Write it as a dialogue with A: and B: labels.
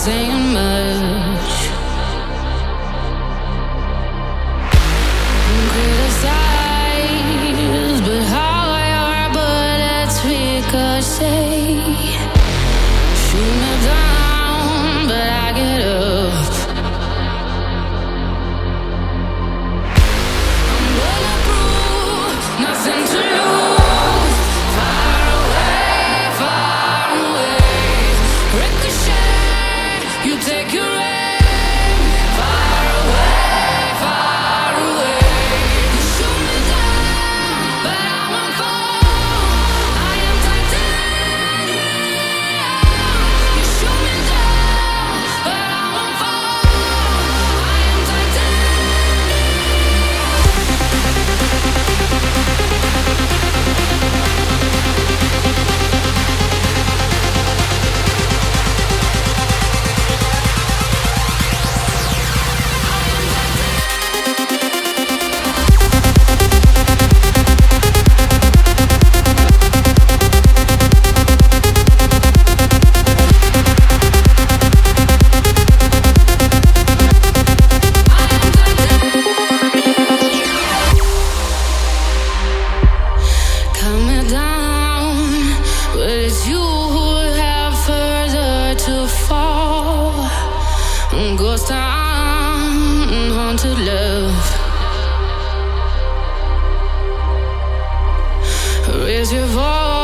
A: saying much. Criticize, but how your bullets ricochet. Shoot me down, but I get up. I'm bulletproof, nothing to lose. Far away, ricochet. You take your aim. Far away. You shoot me down, but I won't fall. I am titanium. You shoot me down, but I won't fall. I am coming down, but it's you who have further to fall. Ghost town, haunted love. Raise your voice.